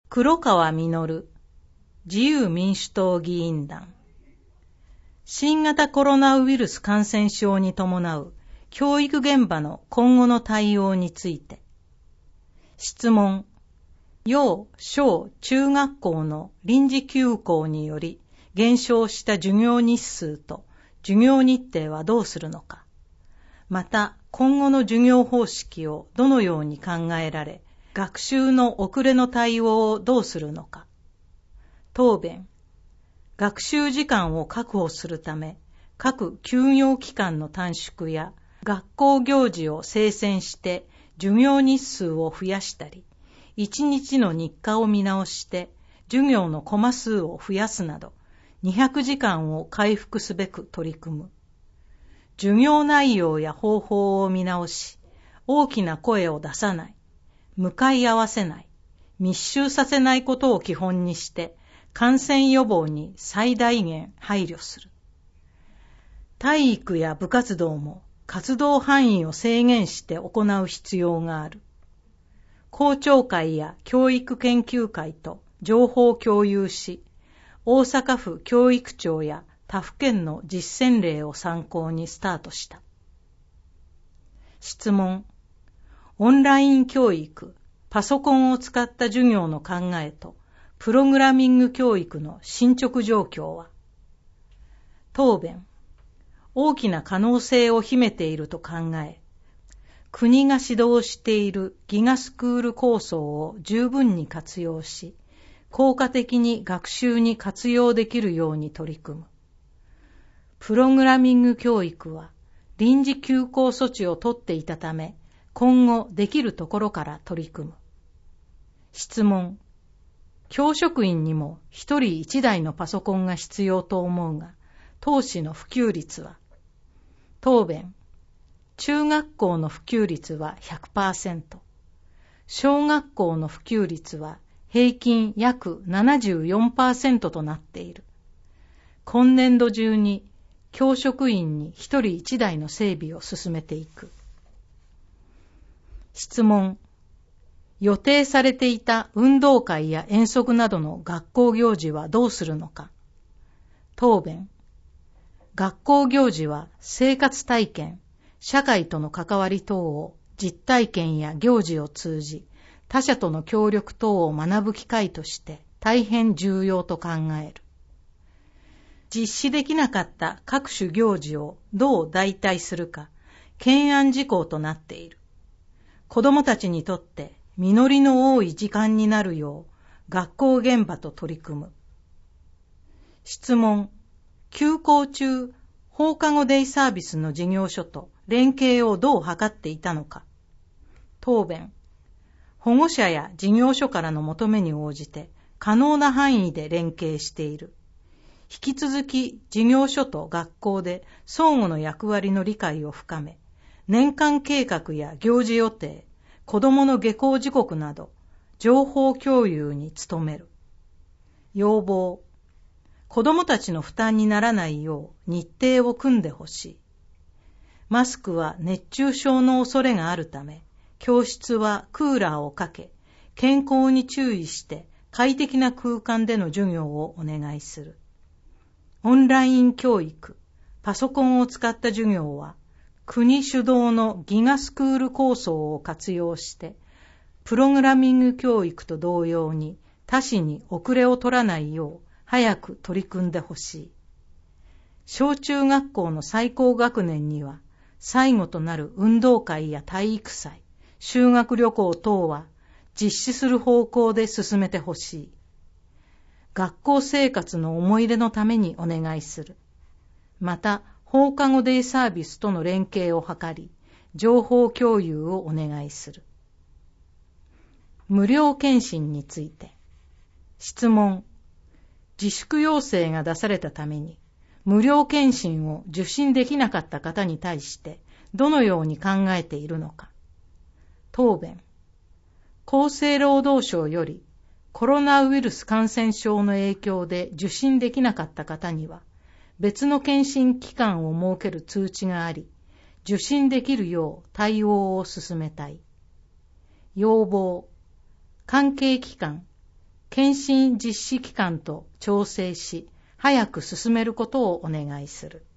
黒川実、自由民主党議員団。新型コロナウイルス感染症に伴う教育現場の今後の対応について。質問。幼小中学校の臨時休校により減少した授業日数と授業日程はどうするのか。また、今後の授業方式をどのように考えられ、学習の遅れの対応をどうするのか。答弁。学習時間を確保するため、各休業期間の短縮や学校行事を精選して授業日数を増やしたり、1日の日課を見直して授業のコマ数を増やすなど、200時間を回復すべく取り組む。授業内容や方法を見直し、大きな声を出さない、向かい合わせない、密集させないことを基本にして、感染予防に最大限配慮する。体育や部活動も活動範囲を制限して行う必要がある。校長会や教育研究会と情報を共有し、大阪府教育庁や他府県の実践例を参考にスタートした。質問。オンライン教育、パソコンを使った授業の考えと、プログラミング教育の進捗状況は。答弁。大きな可能性を秘めていると考え、国が指導しているギガスクール構想を十分に活用し、効果的に学習に活用できるように取り組む。プログラミング教育は臨時休校措置を取っていたため、今後できるところから取り組む。質問。教職員にも一人一台のパソコンが必要と思うが、当市の普及率は。答弁。中学校の普及率は 100%、小学校の普及率は平均約 74% となっている。今年度中に教職員に一人一台の整備を進めていく。質問。予定されていた運動会や遠足などの学校行事はどうするのか。答弁。学校行事は生活体験、社会との関わり等を実体験や行事を通じ、他者との協力等を学ぶ機会として大変重要と考える。実施できなかった各種行事をどう代替するか、懸案事項となっている。子どもたちにとって実りの多い時間になるよう、学校現場と取り組む。質問。休校中、放課後デイサービスの事業所と連携をどう図っていたのか。答弁。保護者や事業所からの求めに応じて可能な範囲で連携している。引き続き事業所と学校で相互の役割の理解を深め、年間計画や行事予定、子どもの下校時刻など情報共有に努める。要望。子どもたちの負担にならないよう日程を組んでほしい。マスクは熱中症の恐れがあるため、教室はクーラーをかけ、健康に注意して快適な空間での授業をお願いする。オンライン教育、パソコンを使った授業は、国主導のギガスクール構想を活用して、プログラミング教育と同様に他市に遅れを取らないよう早く取り組んでほしい。小中学校の最高学年には、最後となる運動会や体育祭、修学旅行等は実施する方向で進めてほしい。学校生活の思い出のためにお願いする。また、放課後デイサービスとの連携を図り、情報共有をお願いする。無料検診について。質問。自粛要請が出されたために、無料検診を受診できなかった方に対して、どのように考えているのか。答弁。厚生労働省より、コロナウイルス感染症の影響で受診できなかった方には、別の検診機関を設ける通知があり、受診できるよう対応を進めたい。要望。関係機関、 検診実施期間と調整し、早く進めることをお願いする。